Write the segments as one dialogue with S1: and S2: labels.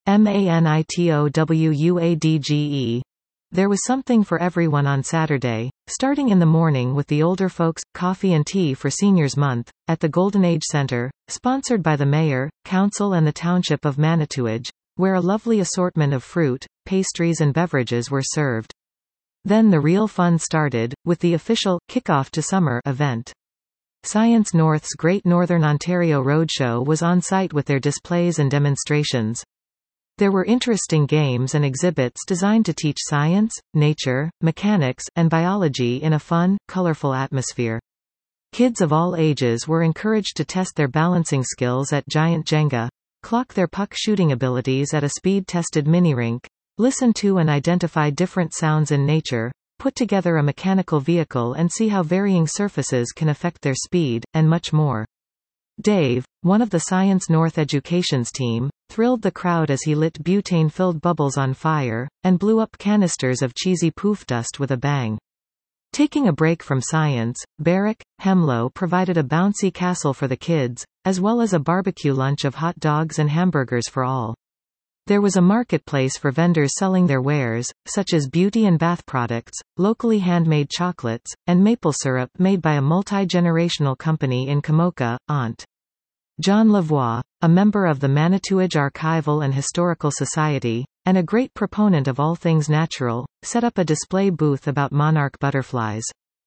S1: MANITOWUADGE. There was something for everyone on Saturday, starting in the morning with the older folks, coffee and tea for Seniors Month, at the Golden Age Center, sponsored by the Mayor, Council and the Township of Manitouwadge, where a lovely assortment of fruit, pastries and beverages were served. Then the real fun started, with the official, Kickoff to Summer event. Science North's Great Northern Ontario Roadshow was on site with their displays and demonstrations. There were interesting games and exhibits designed to teach science, nature, mechanics, and biology in a fun, colorful atmosphere. Kids of all ages were encouraged to test their balancing skills at Giant Jenga, clock their puck shooting abilities at a speed-tested mini-rink, listen to and identify different sounds in nature, put together a mechanical vehicle and see how varying surfaces can affect their speed, and much more. Dave, one of the Science North Education's team, thrilled the crowd as he lit butane-filled bubbles on fire, and blew up canisters of cheesy poof dust with a bang. Taking a break from science, Barrick Hemlo provided a bouncy castle for the kids, as well as a barbecue lunch of hot dogs and hamburgers for all. There was a marketplace for vendors selling their wares, such as beauty and bath products, locally handmade chocolates, and maple syrup made by a multi-generational company in Kamoka, Ont. John Lavoie, a member of the Manitouwadge Archival and Historical Society, and a great proponent of all things natural, set up a display booth about monarch butterflies.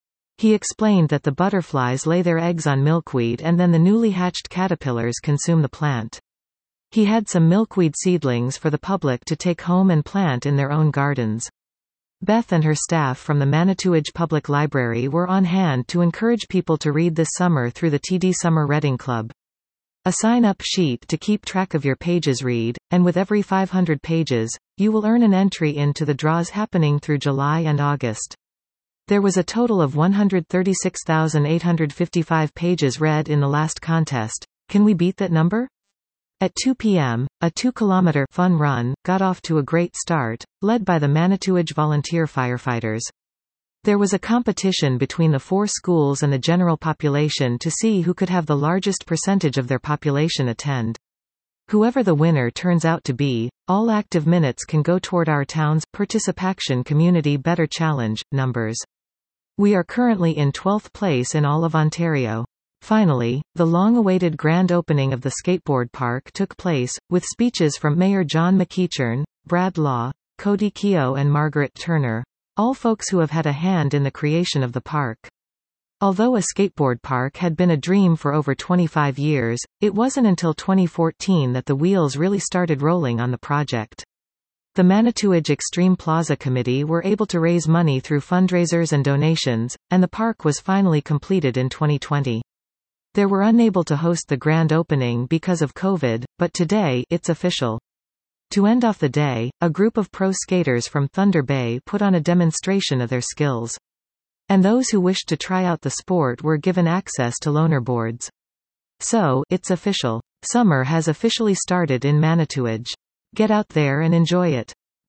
S1: He explained that the butterflies lay their eggs on milkweed and then the newly hatched caterpillars consume the plant. He had some milkweed seedlings for the public to take home and plant in their own gardens. Beth and her staff from the Manitouwadge Public Library were on hand to encourage people to read this summer through the TD Summer Reading Club. A sign-up sheet to keep track of your pages read, and with every 500 pages, you will earn an entry into the draws happening through July and August. There was a total of 136,855 pages read in the last contest. Can we beat that number? At 2 p.m., a 2-kilometer fun run got off to a great start, led by the Manitouwadge volunteer firefighters. There was a competition between the 4 schools and the general population to see who could have the largest percentage of their population attend. Whoever the winner turns out to be, all active minutes can go toward our town's Participation Community Better Challenge numbers. We are currently in 12th place in all of Ontario. Finally, the long-awaited grand opening of the skateboard park took place, with speeches from Mayor John McEachern, Brad Law, Cody Keogh and Margaret Turner, all folks who have had a hand in the creation of the park. Although a skateboard park had been a dream for over 25 years, it wasn't until 2014 that the wheels really started rolling on the project. The Manitouwadge Extreme Plaza Committee were able to raise money through fundraisers and donations, and the park was finally completed in 2020. They were unable to host the grand opening because of COVID, but today, it's official. To end off the day, a group of pro skaters from Thunder Bay put on a demonstration of their skills. And those who wished to try out the sport were given access to loaner boards. So, it's official. Summer has officially started in Manitouwadge. Get out there and enjoy it.